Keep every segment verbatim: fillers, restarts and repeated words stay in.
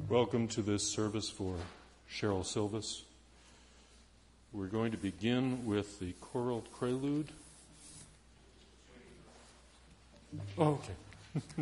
Welcome to this service for Cheryl Silvis. We're going to begin with the choral prelude. Oh, okay.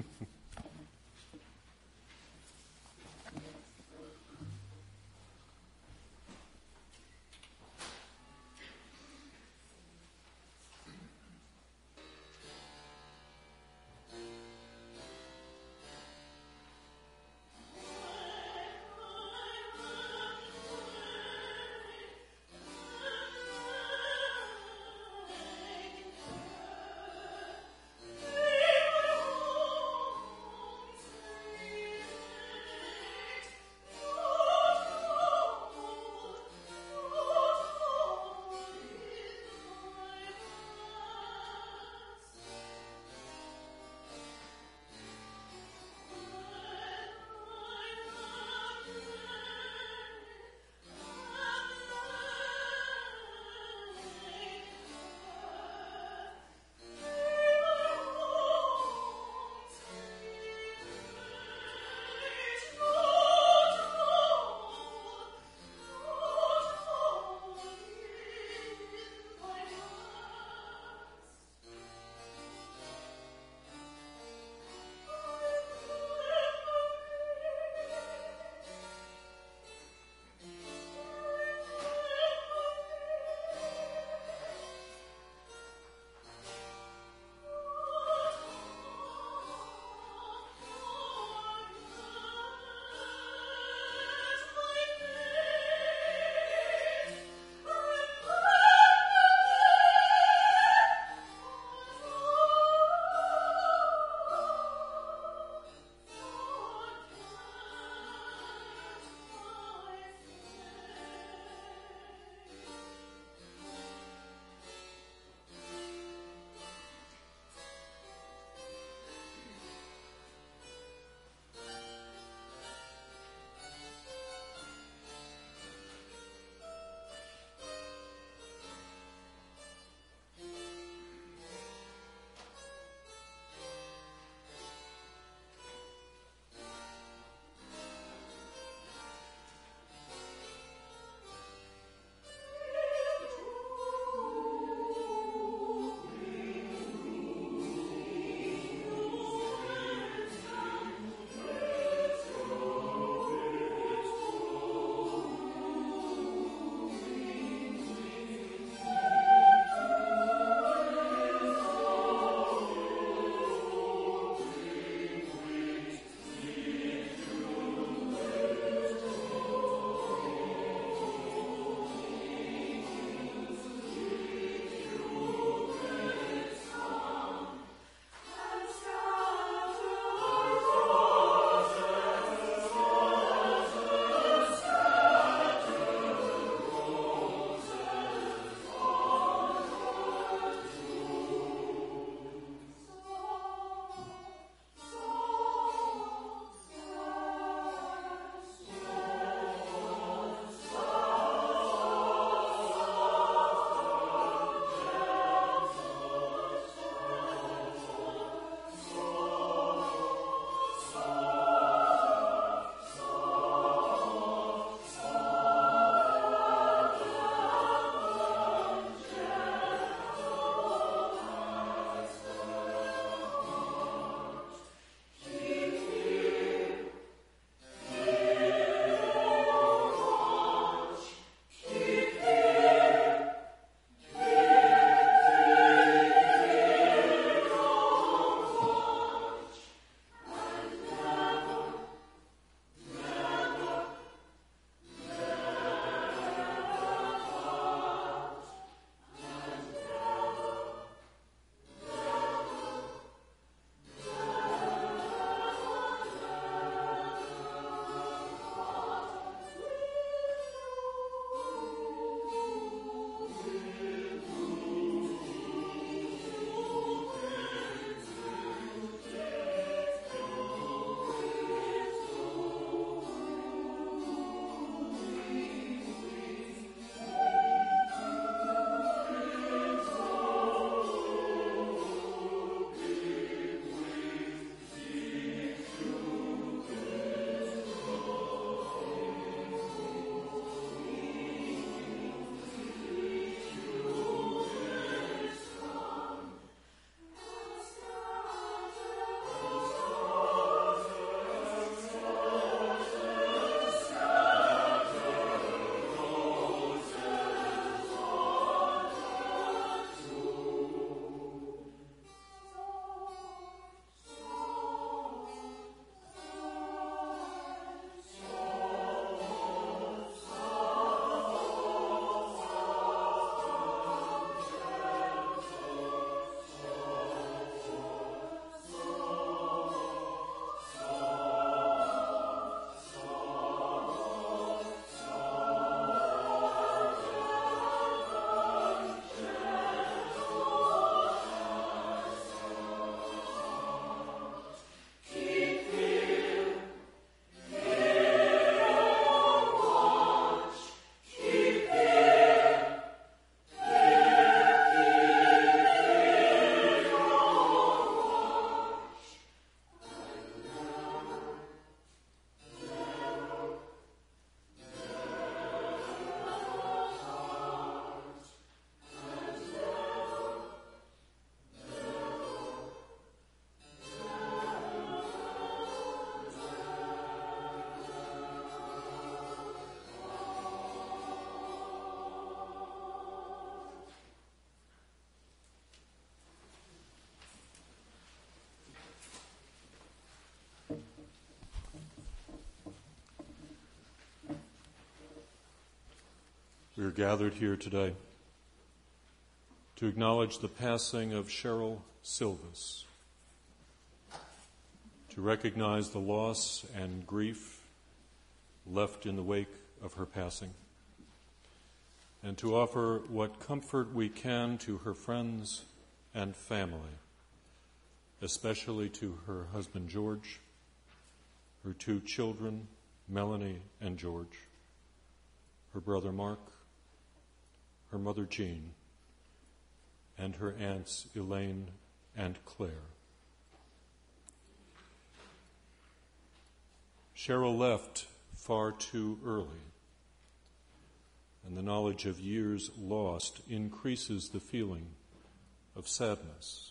We are gathered here today to acknowledge the passing of Cheryl Silvis, to recognize the loss and grief left in the wake of her passing, and to offer what comfort we can to her friends and family, especially to her husband George, her two children, Melanie and George, her brother Mark, her mother Jean, and her aunts Elaine and Claire. Cheryl left far too early, and the knowledge of years lost increases the feeling of sadness.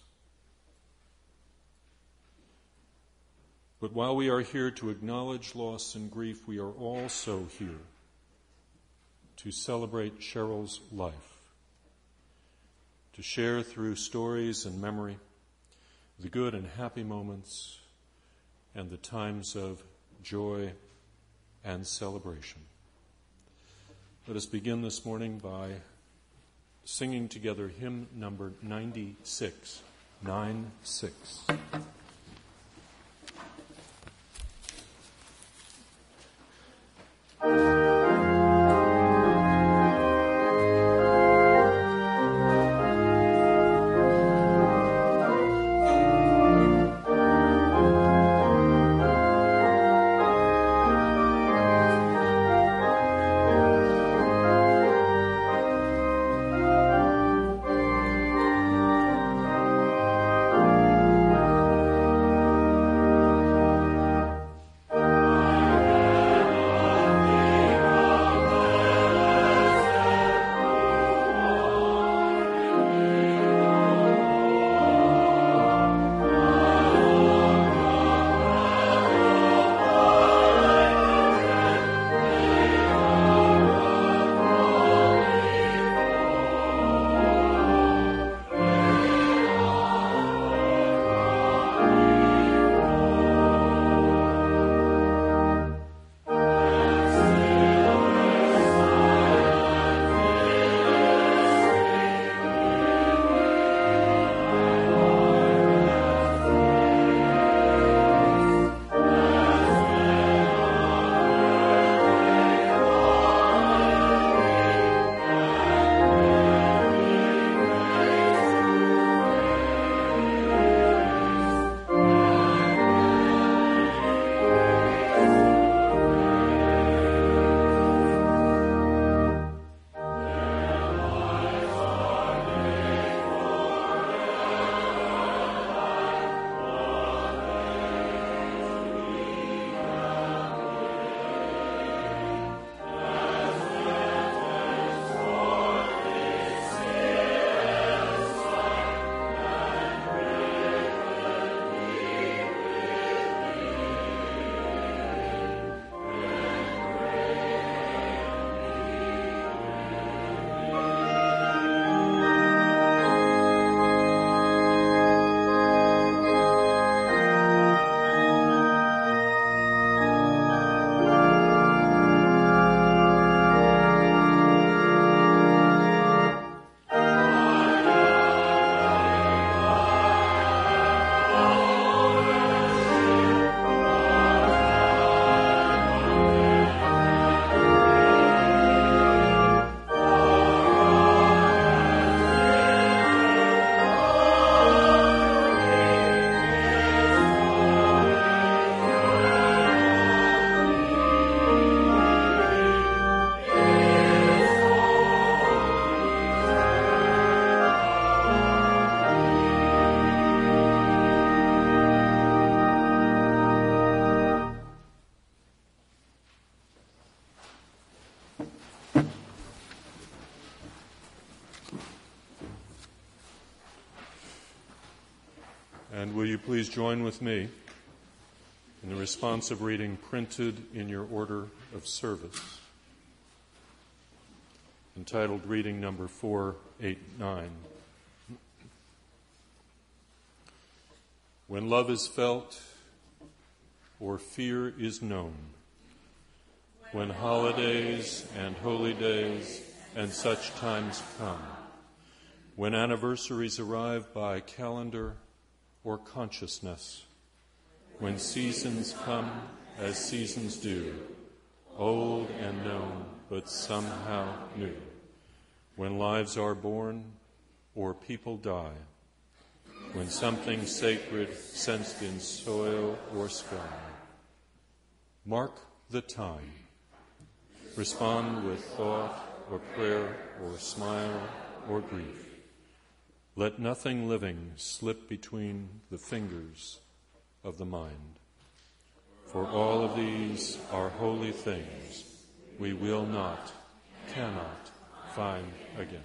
But while we are here to acknowledge loss and grief, we are also here to celebrate Cheryl's life, to share through stories and memory the good and happy moments and the times of joy and celebration. Let us begin this morning by singing together hymn number ninety-six, nine six. And will you please join with me in the responsive reading printed in your order of service, entitled reading number four eighty-nine. When love is felt or fear is known, when holidays and holy days and such times come, when anniversaries arrive by calendar or consciousness, when seasons come as seasons do, old and known, but somehow new, when lives are born or people die, when something sacred sensed in soil or sky. Mark the time. Respond with thought or prayer or smile or grief. Let nothing living slip between the fingers of the mind. For all of these are holy things we will not, cannot find again.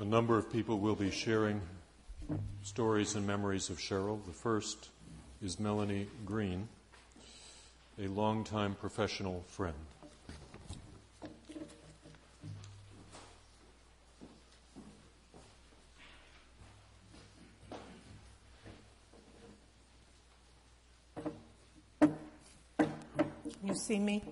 A number of people will be sharing stories and memories of Cheryl. The first is Melanie Green, a longtime professional friend. Can you see me?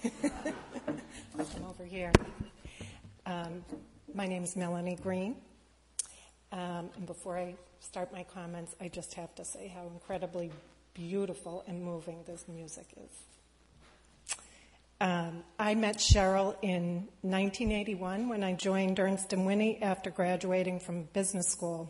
Come over here. Um, my name is Melanie Green. Um, and before I start my comments, I just have to say how incredibly beautiful and moving this music is. Um, I met Cheryl in nineteen eighty-one when I joined Ernst and Winnie after graduating from business school.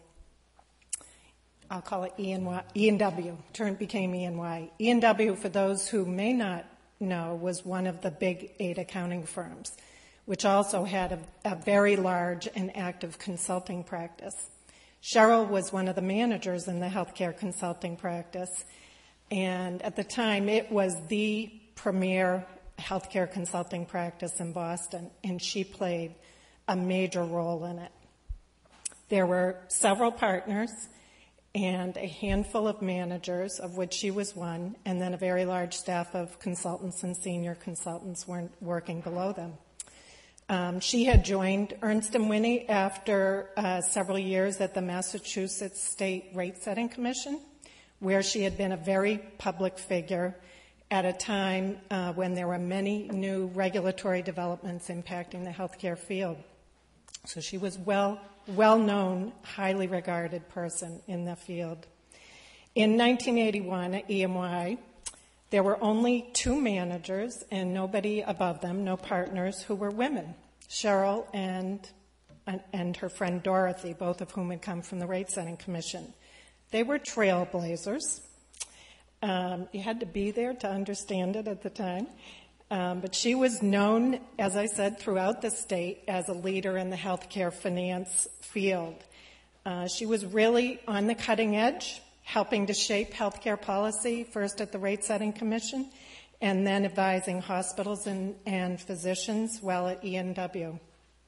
I'll call it E and Y, E and W. Turned became E and Y. E and W, for those who may not know, was one of the big eight accounting firms, which also had a, a very large and active consulting practice. Cheryl was one of the managers in the healthcare consulting practice, and at the time it was the premier healthcare consulting practice in Boston, and she played a major role in it. There were several partners and a handful of managers, of which she was one, and then a very large staff of consultants and senior consultants were working below them. Um, she had joined Ernst and Winnie after uh, several years at the Massachusetts State Rate Setting Commission, where she had been a very public figure at a time uh, when there were many new regulatory developments impacting the healthcare field. So she was well, well-known, highly regarded person in the field. In nineteen eighty-one at E M Y, there were only two managers and nobody above them, no partners, who were women, Cheryl and, and her friend Dorothy, both of whom had come from the Rate Setting Commission. They were trailblazers. Um, you had to be there to understand it at the time. Um, but she was known, as I said, throughout the state as a leader in the healthcare finance field. Uh, she was really on the cutting edge, helping to shape healthcare policy, first at the Rate Setting Commission, and then advising hospitals and, and physicians while at E and W.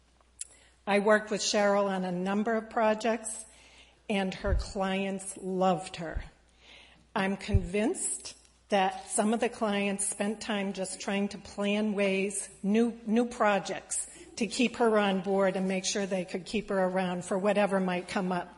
I worked with Cheryl on a number of projects, and her clients loved her. I'm convinced that some of the clients spent time just trying to plan ways, new, new projects, to keep her on board and make sure they could keep her around for whatever might come up.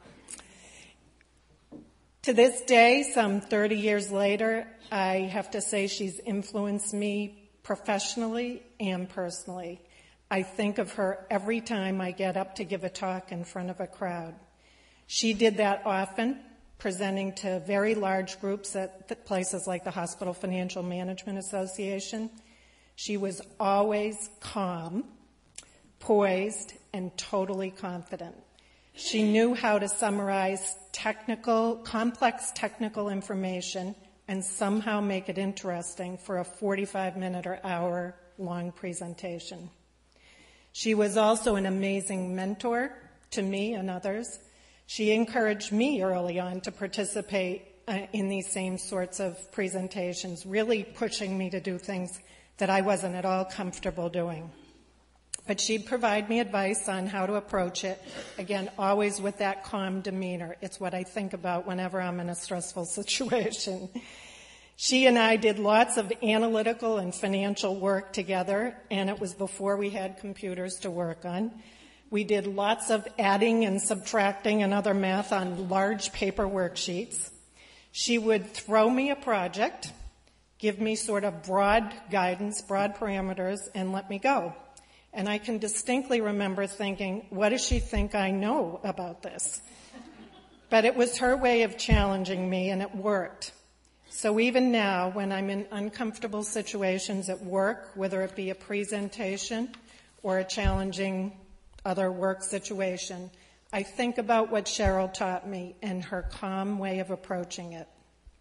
To this day, some thirty years later, I have to say she's influenced me professionally and personally. I think of her every time I get up to give a talk in front of a crowd. She did that often, presenting to very large groups at places like the Hospital Financial Management Association. She was always calm, poised, and totally confident. She knew how to summarize technical, complex technical information and somehow make it interesting for a forty-five minute or hour long presentation. She was also an amazing mentor to me and others. She encouraged me early on to participate uh, in these same sorts of presentations, really pushing me to do things that I wasn't at all comfortable doing. But she'd provide me advice on how to approach it, again, always with that calm demeanor. It's what I think about whenever I'm in a stressful situation. She and I did lots of analytical and financial work together, and it was before we had computers to work on. We did lots of adding and subtracting and other math on large paper worksheets. She would throw me a project, give me sort of broad guidance, broad parameters, and let me go. And I can distinctly remember thinking, what does she think I know about this? But it was her way of challenging me, and it worked. So even now, when I'm in uncomfortable situations at work, whether it be a presentation or a challenging other work situation, I think about what Cheryl taught me and her calm way of approaching it.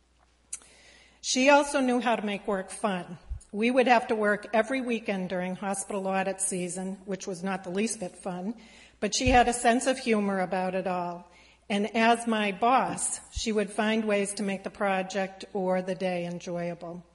She also knew how to make work fun. We would have to work every weekend during hospital audit season, which was not the least bit fun, but she had a sense of humor about it all. And as my boss, she would find ways to make the project or the day enjoyable.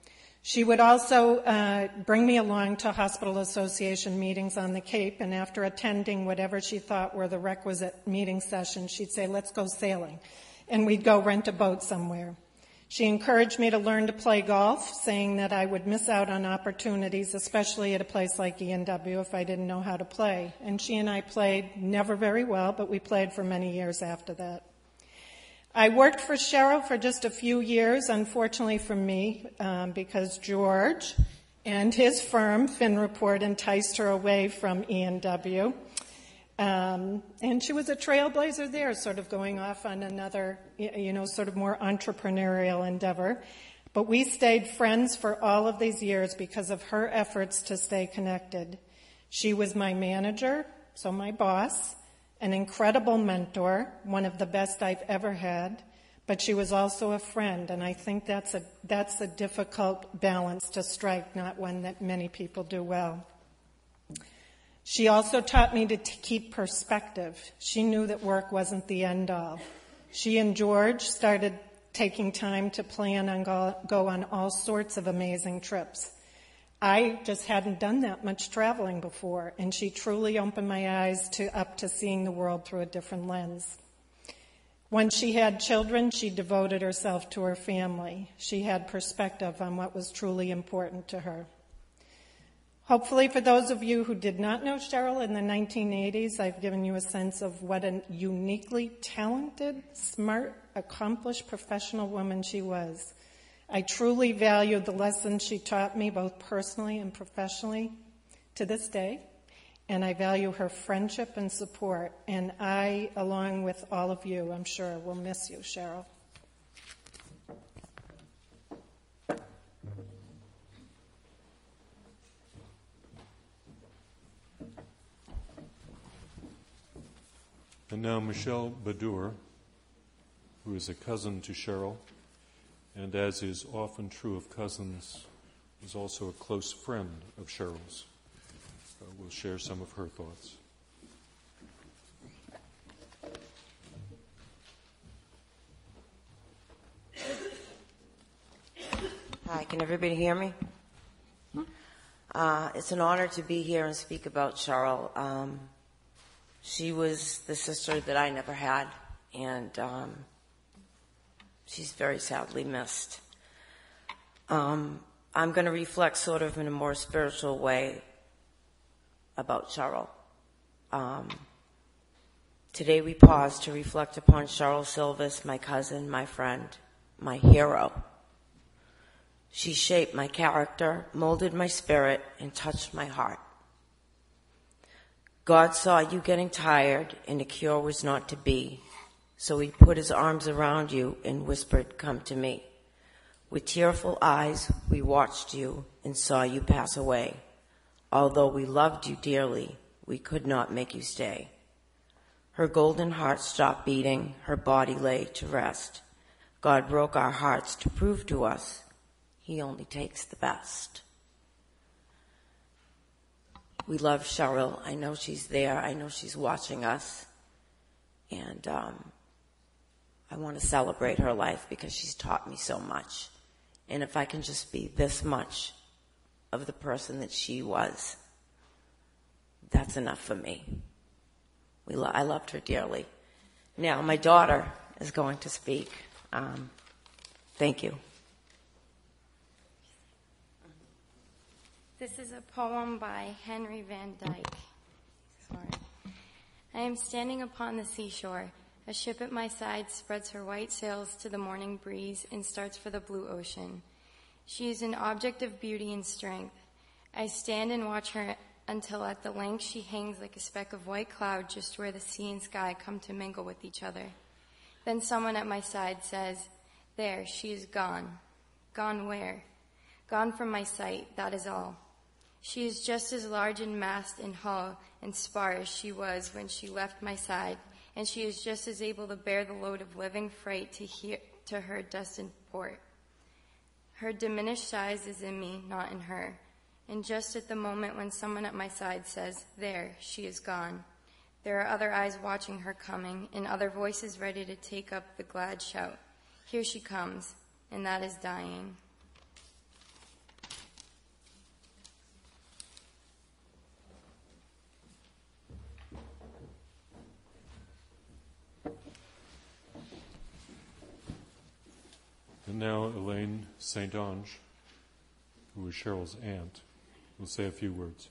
She would also uh, bring me along to Hospital Association meetings on the Cape, and after attending whatever she thought were the requisite meeting sessions, she'd say, let's go sailing, and we'd go rent a boat somewhere. She encouraged me to learn to play golf, saying that I would miss out on opportunities, especially at a place like E N W, if I didn't know how to play. And she and I played, never very well, but we played for many years after that. I worked for Cheryl for just a few years, unfortunately for me, um, because George and his firm, FinReport, enticed her away from E N W. Um, and she was a trailblazer there, sort of going off on another, you know, sort of more entrepreneurial endeavor. But we stayed friends for all of these years because of her efforts to stay connected. She was my manager, so my boss, an incredible mentor, one of the best I've ever had, but she was also a friend, and I think that's a, that's a difficult balance to strike, not one that many people do well. She also taught me to t- keep perspective. She knew that work wasn't the end all. She and George started taking time to plan and go, go on all sorts of amazing trips. I just hadn't done that much traveling before, and she truly opened my eyes to up to seeing the world through a different lens. When she had children, she devoted herself to her family. She had perspective on what was truly important to her. Hopefully, for those of you who did not know Cheryl in the nineteen eighties, I've given you a sense of what a uniquely talented, smart, accomplished professional woman she was. I truly valued the lessons she taught me, both personally and professionally, to this day, and I value her friendship and support. And I, along with all of you, I'm sure, will miss you, Cheryl. And now Michelle Badur, who is a cousin to Cheryl, and as is often true of cousins, is also a close friend of Cheryl's. Uh, will share some of her thoughts. Hi, can everybody hear me? Uh, it's an honor to be here and speak about Cheryl. Um, she was the sister that I never had, and um, she's very sadly missed. Um, I'm going to reflect sort of in a more spiritual way about Cheryl. Um, today we pause to reflect upon Cheryl Silvis, my cousin, my friend, my hero. She shaped my character, molded my spirit, and touched my heart. God saw you getting tired, and a cure was not to be. So he put his arms around you and whispered, "Come to me." With tearful eyes, we watched you and saw you pass away. Although we loved you dearly, we could not make you stay. Her golden heart stopped beating, her body lay to rest. God broke our hearts to prove to us he only takes the best. We love Cheryl. I know she's there. I know she's watching us. And um, I want to celebrate her life because she's taught me so much. And if I can just be this much of the person that she was, that's enough for me. We lo- I loved her dearly. Now, my daughter is going to speak. Um, thank you. This is a poem by Henry Van Dyke. Sorry. I am standing upon the seashore. A ship at my side spreads her white sails to the morning breeze and starts for the blue ocean. She is an object of beauty and strength. I stand and watch her until at the length she hangs like a speck of white cloud just where the sea and sky come to mingle with each other. Then someone at my side says, "There, she is gone." Gone where? Gone from my sight, that is all. She is just as large in mast and hull and spar as she was when she left my side, and she is just as able to bear the load of living freight to, he- to her destined port. Her diminished size is in me, not in her. And just at the moment when someone at my side says, "There, she is gone," there are other eyes watching her coming and other voices ready to take up the glad shout. Here she comes, and that is dying. And now Elaine Saint Ange, who is Cheryl's aunt, will say a few words.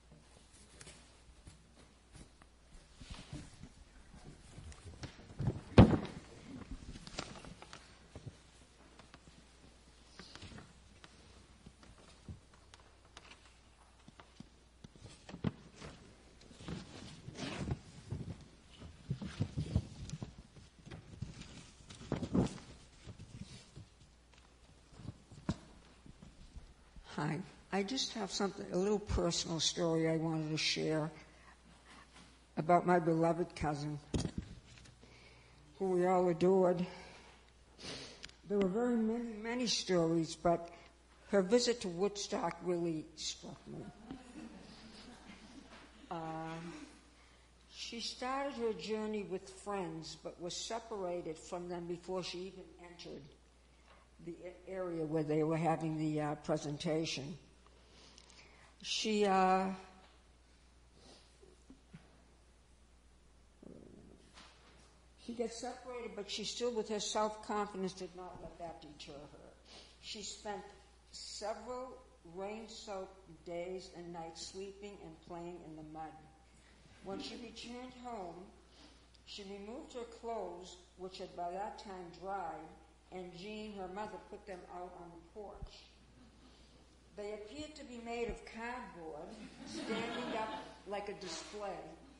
Hi. I just have something, a little personal story I wanted to share about my beloved cousin, who we all adored. There were very many, many stories, but her visit to Woodstock really struck me. Um, she started her journey with friends, but was separated from them before she even entered the area where they were having the uh, presentation. She uh, she got separated, but she still, with her self-confidence, did not let that deter her. She spent several rain-soaked days and nights sleeping and playing in the mud. When she returned home, she removed her clothes, which had by that time dried, and Jean, her mother, put them out on the porch. They appeared to be made of cardboard, standing up like a display,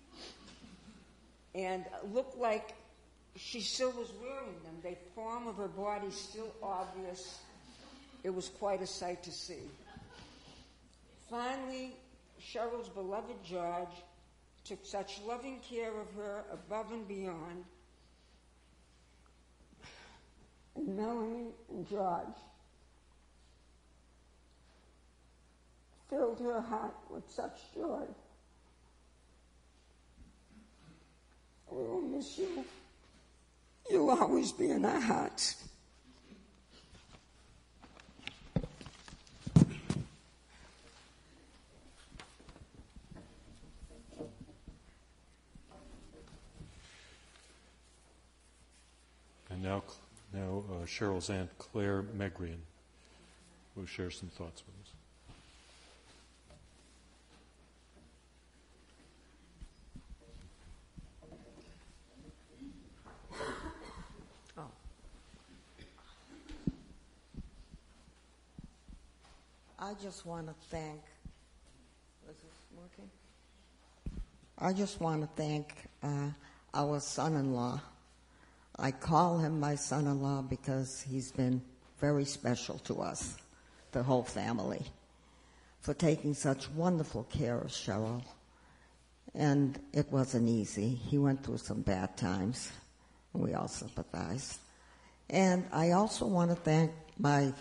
and looked like she still was wearing them. The form of her body still obvious. It was quite a sight to see. Finally, Cheryl's beloved George took such loving care of her above and beyond. And Melanie and George filled her heart with such joy. We will miss you. You'll always be in our hearts. And now Now, uh, Cheryl's aunt, Claire Megrian, will share some thoughts with us. Oh. I just want to thank, is this working? I just want to thank uh, our son-in-law. I call him my son-in-law because he's been very special to us, the whole family, for taking such wonderful care of Cheryl. And it wasn't easy. He went through some bad times. We all sympathize. And I also want to thank my,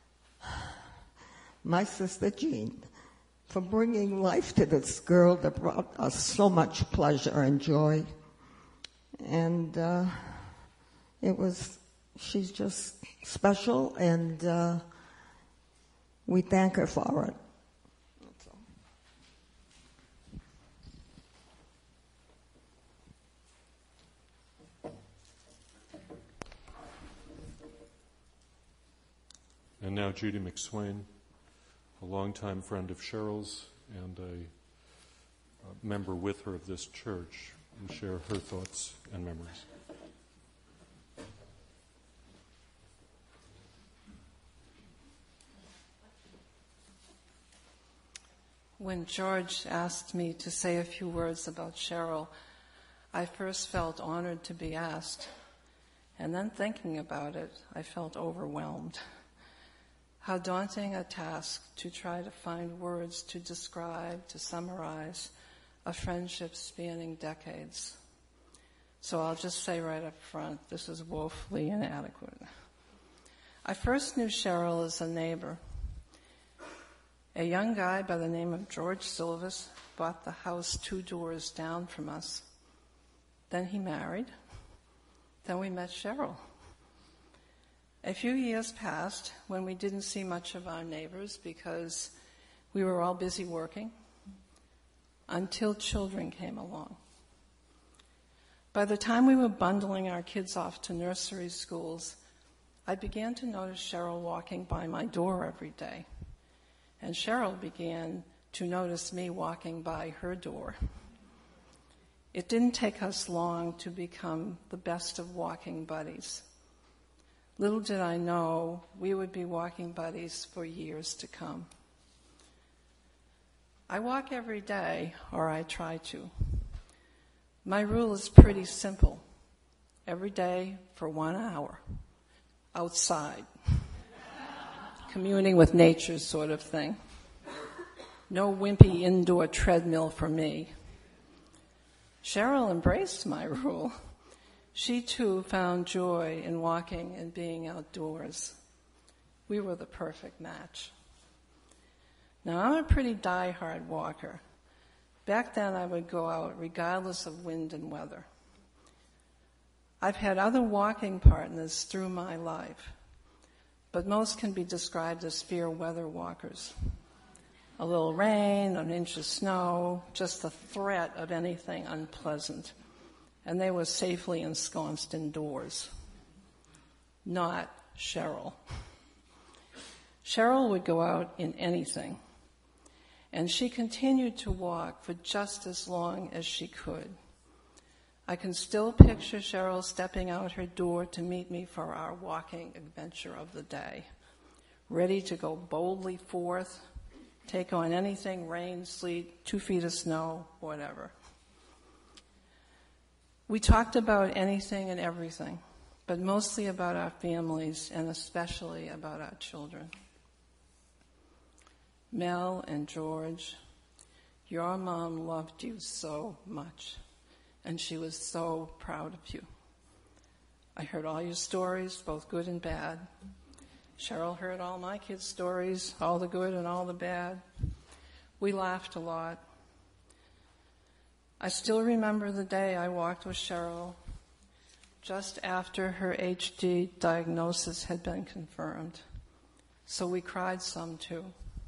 my sister Jean for bringing life to this girl that brought us so much pleasure and joy. And uh, it was, she's just special, and uh, we thank her for it. That's all. And now Judy McSwain, a longtime friend of Cheryl's and a, a member with her of this church, will share her thoughts and memories. When George asked me to say a few words about Cheryl, I first felt honored to be asked, and then thinking about it, I felt overwhelmed. How daunting a task to try to find words to describe, to summarize a friendship spanning decades. So I'll just say right up front, this is woefully inadequate. I first knew Cheryl as a neighbor. A young guy by the name of George Silvis bought the house two doors down from us. Then he married. Then we met Cheryl. A few years passed when we didn't see much of our neighbors because we were all busy working, until children came along. By the time we were bundling our kids off to nursery schools, I began to notice Cheryl walking by my door every day, and Cheryl began to notice me walking by her door. It didn't take us long to become the best of walking buddies. Little did I know we would be walking buddies for years to come. I walk every day, or I try to. My rule is pretty simple. Every day for one hour. Outside. Communing with nature sort of thing. No wimpy indoor treadmill for me. Cheryl embraced my rule. She too found joy in walking and being outdoors. We were the perfect match. Now, I'm a pretty die-hard walker. Back then, I would go out regardless of wind and weather. I've had other walking partners through my life, but most can be described as fair weather walkers. A little rain, an inch of snow, just the threat of anything unpleasant, and they were safely ensconced indoors. Not Cheryl. Cheryl would go out in anything, and she continued to walk for just as long as she could. I can still picture Cheryl stepping out her door to meet me for our walking adventure of the day, ready to go boldly forth, take on anything, rain, sleet, two feet of snow, whatever. We talked about anything and everything, but mostly about our families and especially about our children. Mel and George, your mom loved you so much, and she was so proud of you. I heard all your stories, both good and bad. Cheryl heard all my kids' stories, all the good and all the bad. We laughed a lot. I still remember the day I walked with Cheryl just after her H D diagnosis had been confirmed. So we cried some too.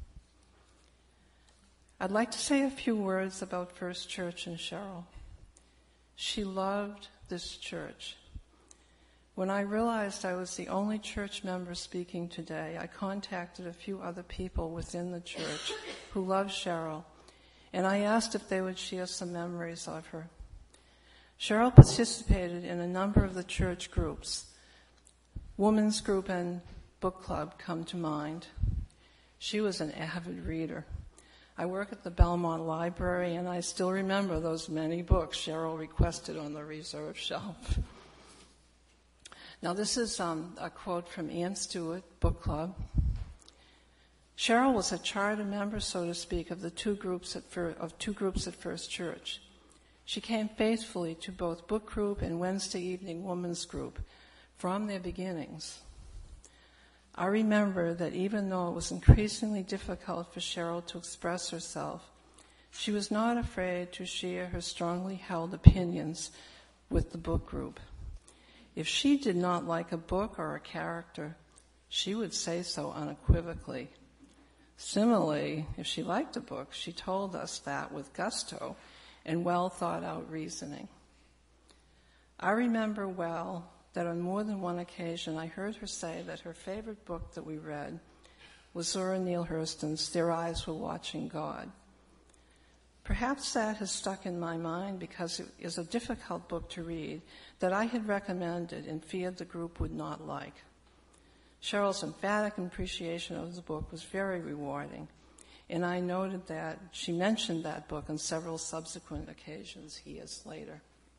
I'd like to say a few words about First Church and Cheryl. She loved this church. When I realized I was the only church member speaking today, I contacted a few other people within the church who loved Cheryl, and I asked if they would share some memories of her. Cheryl participated in a number of the church groups. Women's group and book club come to mind. She was an avid reader. I work at the Belmont Library, and I still remember those many books Cheryl requested on the reserve shelf. Now, this is um, a quote from Ann Stewart, Book Club. Cheryl was a charter member, so to speak, of the two groups at fir- of two groups at First Church. She came faithfully to both book group and Wednesday evening women's group from their beginnings. I remember that even though it was increasingly difficult for Cheryl to express herself, she was not afraid to share her strongly held opinions with the book group. If she did not like a book or a character, she would say so unequivocally. Similarly, if she liked a book, she told us that with gusto and well thought out reasoning. I remember well that on more than one occasion I heard her say that her favorite book that we read was Zora Neale Hurston's Their Eyes Were Watching God. Perhaps that has stuck in my mind because it is a difficult book to read that I had recommended and feared the group would not like. Cheryl's emphatic appreciation of the book was very rewarding, and I noted that she mentioned that book on several subsequent occasions years later.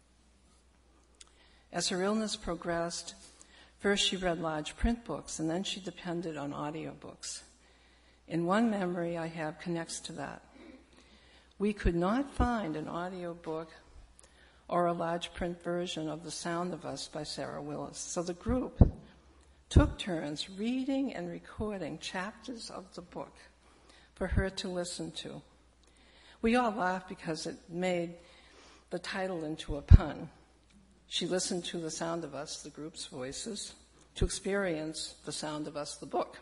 As her illness progressed, first she read large print books, and then she depended on audiobooks. And one memory I have connects to that. We could not find an audiobook or a large print version of The Sound of Us by Sarah Willis, so the group took turns reading and recording chapters of the book for her to listen to. We all laughed because it made the title into a pun. She listened to The Sound of Us, the group's voices, to experience The Sound of Us, the book.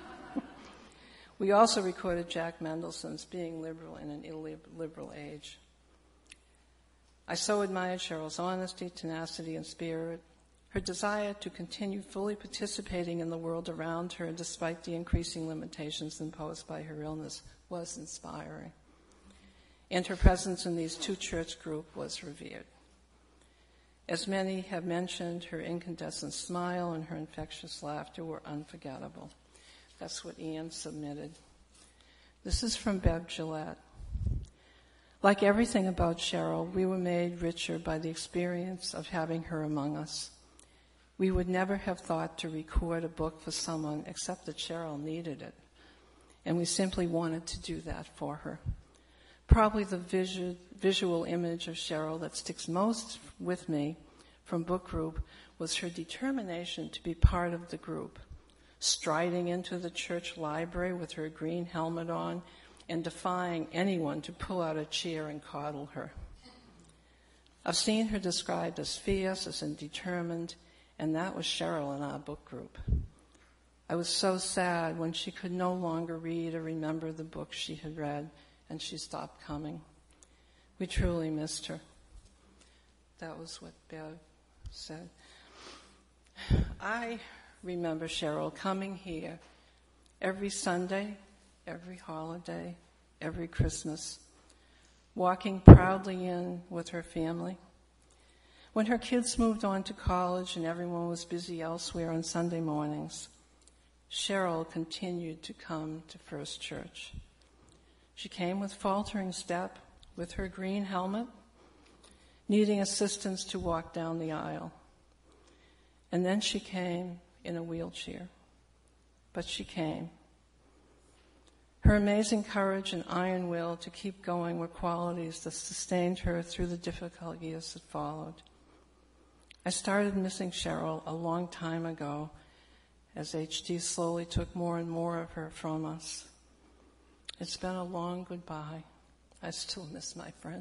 We also recorded Jack Mendelssohn's Being Liberal in an Illiberal Age. I so admired Cheryl's honesty, tenacity, and spirit. Her desire to continue fully participating in the world around her despite the increasing limitations imposed by her illness was inspiring. And her presence in these two church groups was revered. As many have mentioned, her incandescent smile and her infectious laughter were unforgettable. That's what Ian submitted. This is from Bev Gillette. Like everything about Cheryl, we were made richer by the experience of having her among us. We would never have thought to record a book for someone except that Cheryl needed it, and we simply wanted to do that for her. Probably the visual, visual image of Cheryl that sticks most with me from book group was her determination to be part of the group, striding into the church library with her green helmet on and defying anyone to pull out a chair and coddle her. I've seen her described as fierce, as determined, and that was Cheryl in our book group. I was so sad when she could no longer read or remember the books she had read, and she stopped coming. We truly missed her. That was what Bev said. I remember Cheryl coming here every Sunday, every holiday, every Christmas, walking proudly in with her family. When her kids moved on to college and everyone was busy elsewhere on Sunday mornings, Cheryl continued to come to First Church. She came with faltering step, with her green helmet, needing assistance to walk down the aisle. And then she came in a wheelchair. But she came. Her amazing courage and iron will to keep going were qualities that sustained her through the difficult years that followed. I started missing Cheryl a long time ago as H D slowly took more and more of her from us. It's been a long goodbye. I still miss my friend.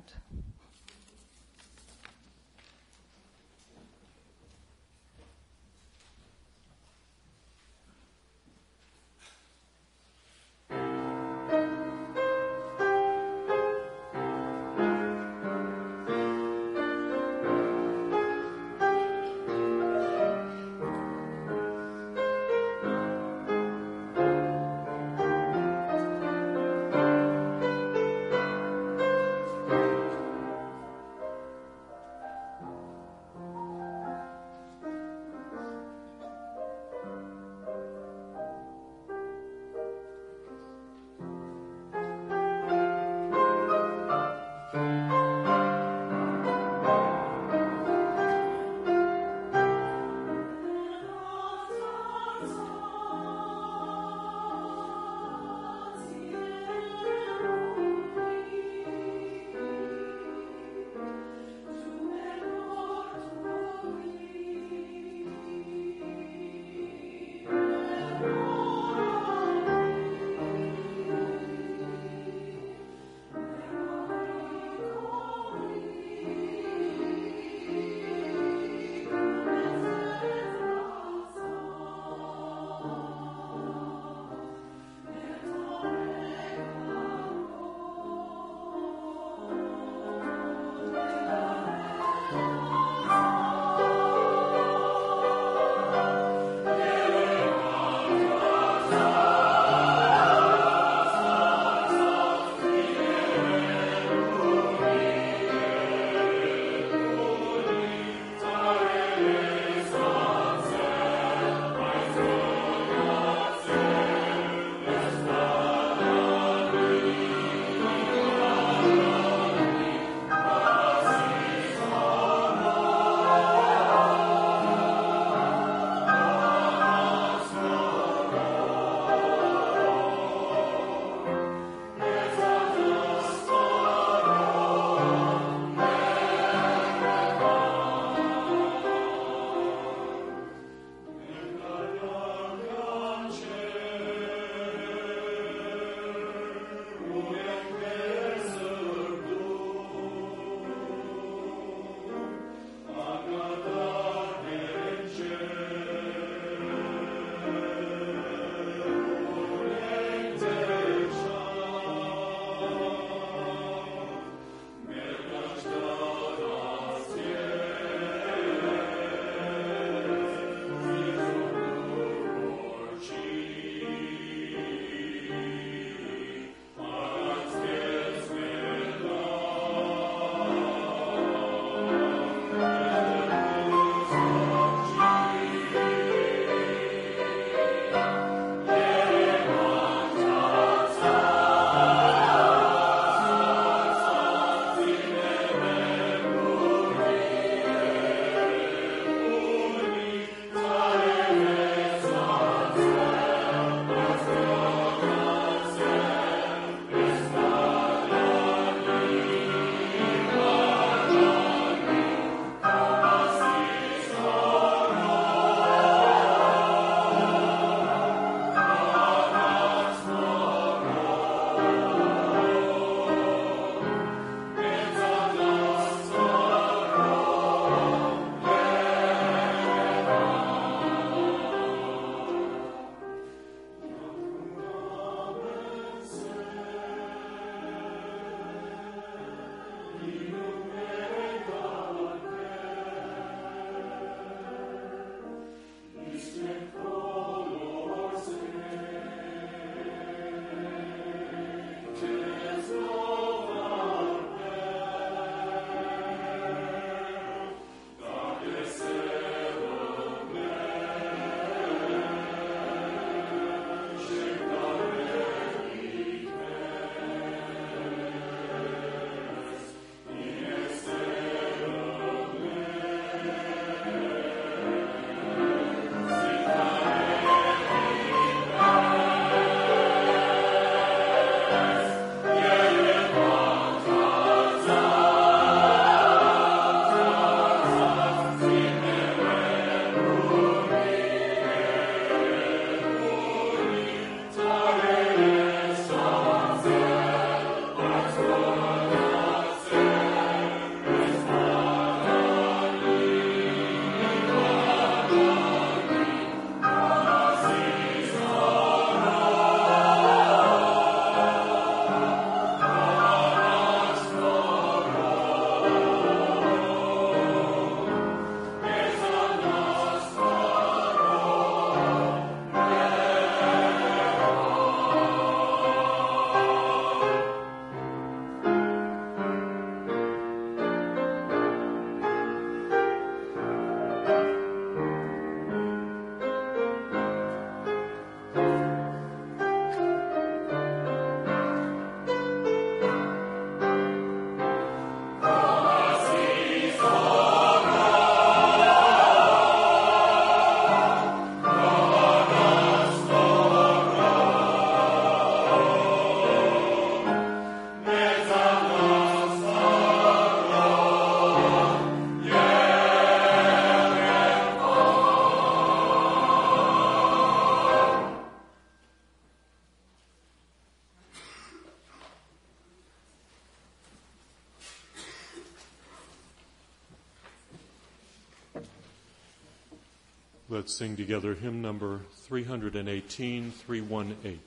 Let's sing together hymn number three eighteen, three eighteen.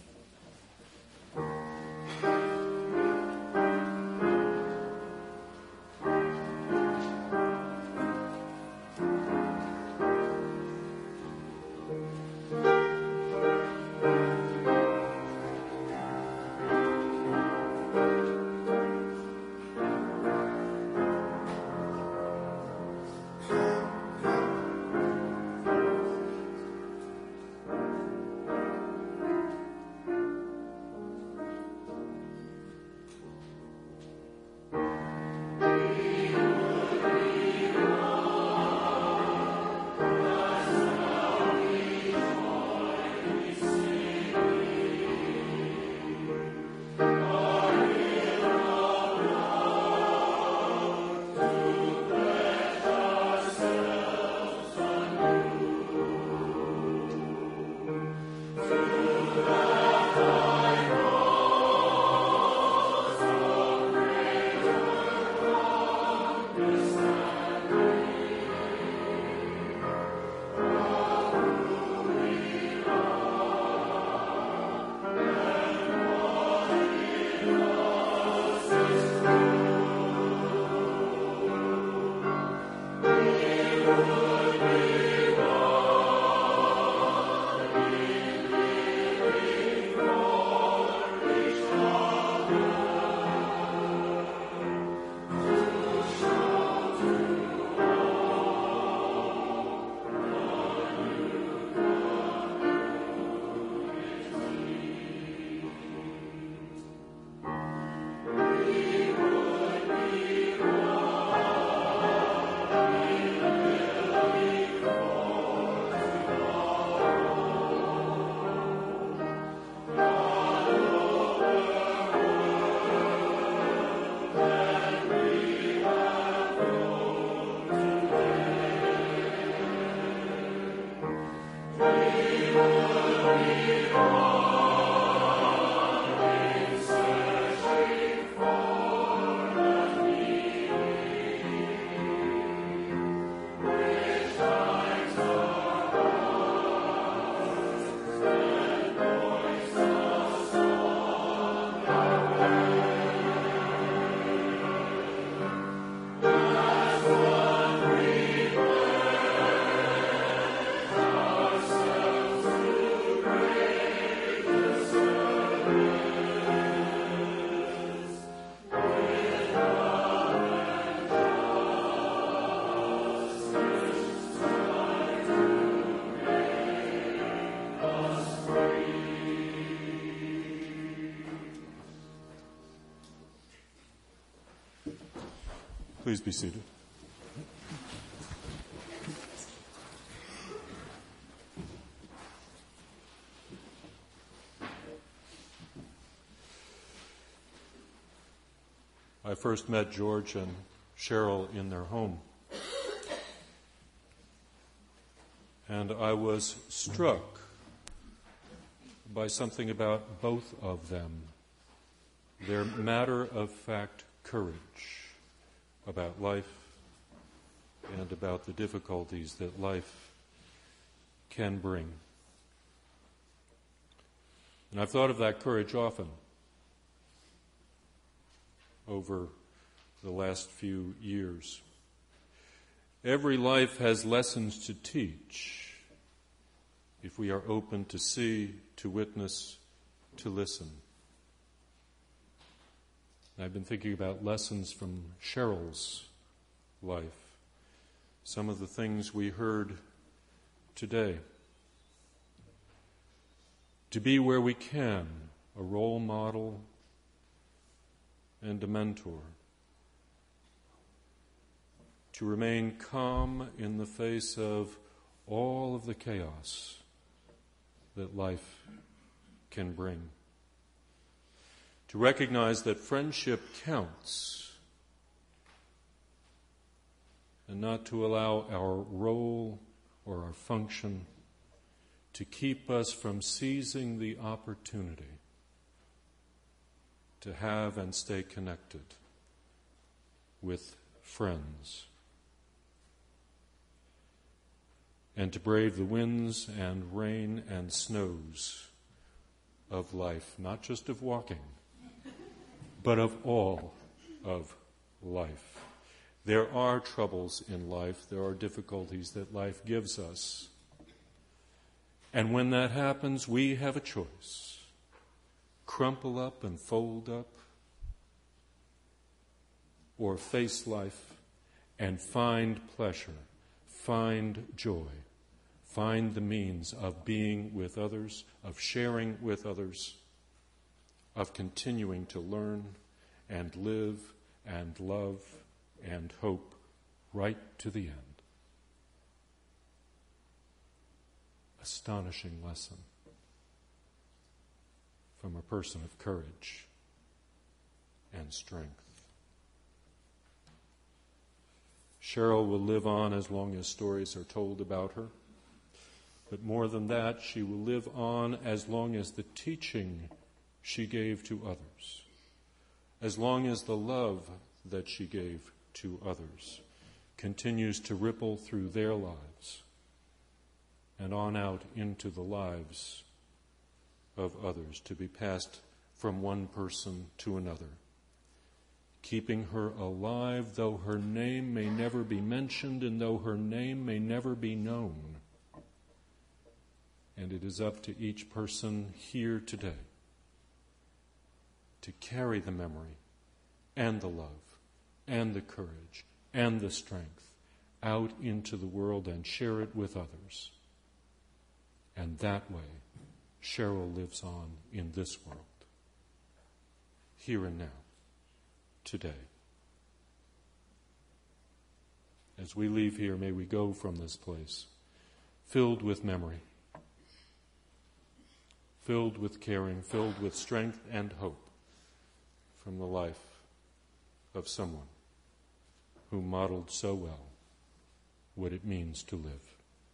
Please be seated. I first met George and Cheryl in their home, and I was struck by something about both of them, their matter-of-fact courage about life and about the difficulties that life can bring. And I've thought of that courage often over the last few years. Every life has lessons to teach if we are open to see, to witness, to listen. I've been thinking about lessons from Cheryl's life, some of the things we heard today. To be where we can, a role model and a mentor. To remain calm in the face of all of the chaos that life can bring. To recognize that friendship counts, and not to allow our role or our function to keep us from seizing the opportunity to have and stay connected with friends. and to brave the winds and rain and snows of life, not just of walking, but of all of life. There are troubles in life, there are difficulties that life gives us. And when that happens, we have a choice. Crumple up and fold up, or face life and find pleasure, find joy, find the means of being with others, of sharing with others, of continuing to learn and live and love and hope right to the end. Astonishing lesson from a person of courage and strength. Cheryl will live on as long as stories are told about her. But more than that, she will live on as long as the teaching she gave to others, as long as the love that she gave to others continues to ripple through their lives and on out into the lives of others, to be passed from one person to another, keeping her alive though her name may never be mentioned and though her name may never be known. And it is up to each person here today to carry the memory and the love and the courage and the strength out into the world and share it with others. And that way, Cheryl lives on in this world, here and now, today. As we leave here, may we go from this place filled with memory, filled with caring, filled with strength and hope from the life of someone who modeled so well what it means to live.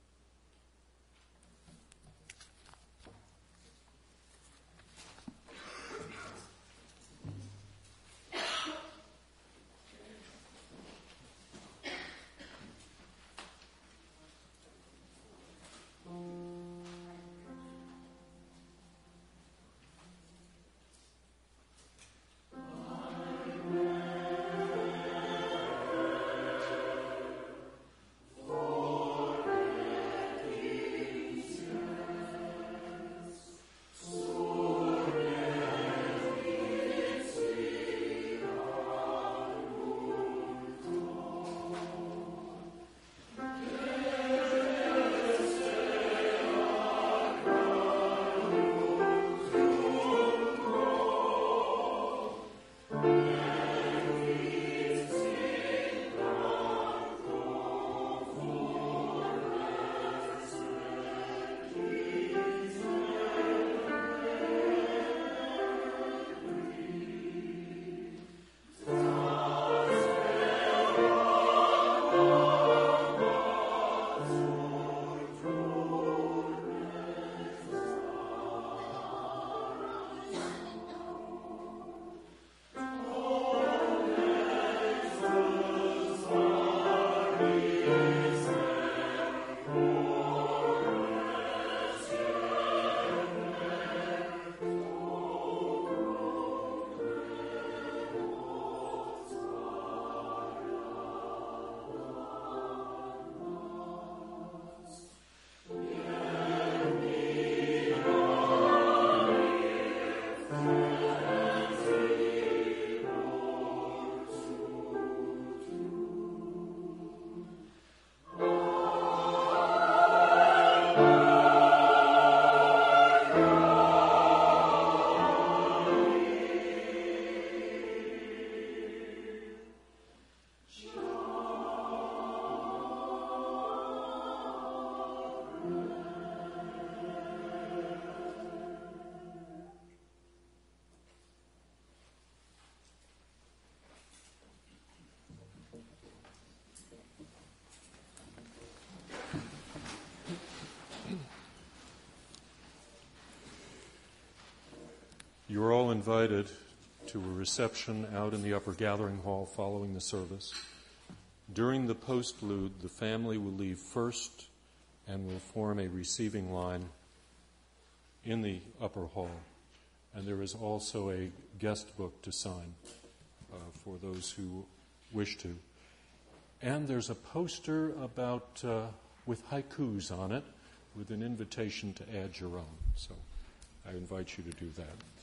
You're all invited to a reception out in the upper gathering hall following the service. During the postlude, the family will leave first and we'll form a receiving line in the upper hall. And there is also a guest book to sign uh, for those who wish to. And there's a poster about uh, with haikus on it, with an invitation to add your own. So I invite you to do that.